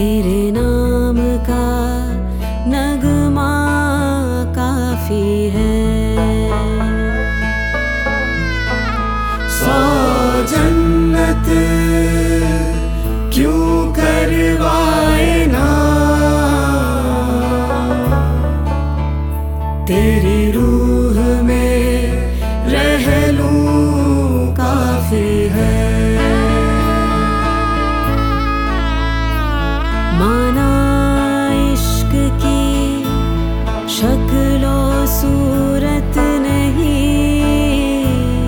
तेरे नाम का नगमा काफी है। सौ जन्नत क्यों करवाए ना, तेरी रूह में रह लूं काफी है। माना इश्क की शक्लो सूरत नहीं,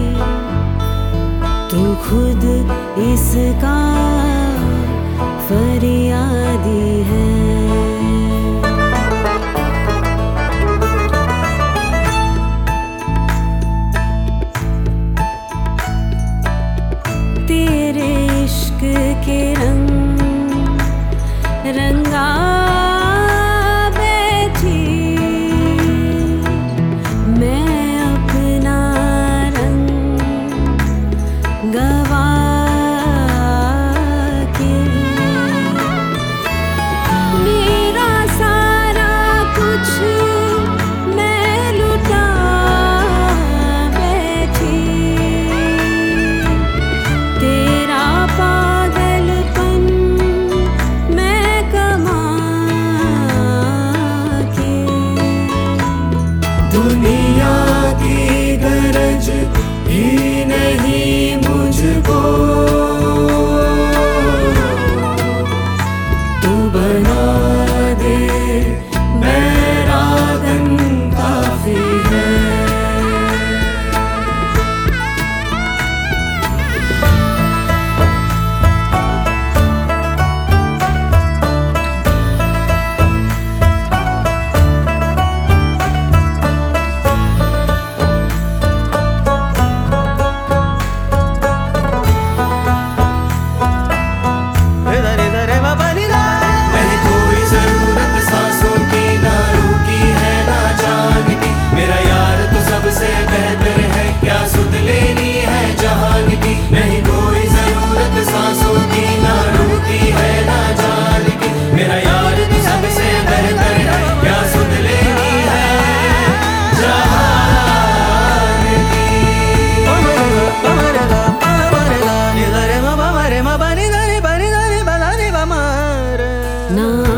तू खुद इसका फरियादी है। तेरे इश्क के रंगा बैठी मैं अपना रंग गवा के। मेरा सारा कुछ मैं लुटा बैठी, तेरा पागलपन मैं कमा के। दुनिया की गरज भी नहीं मुझको, तू बना दे बैरागन काफी है। नहीं कोई जरूरत सांसों की, ना रुकी है ना जान की, मेरा यार तो सबसे बेहतर है, क्या सुध लेनी है जहान की। नहीं कोई जरूरत सांसों की, ना रुकी है ना जान की, मेरा यार तो सबसे बेहतर है, क्या सुध लेनी है जहान की। ना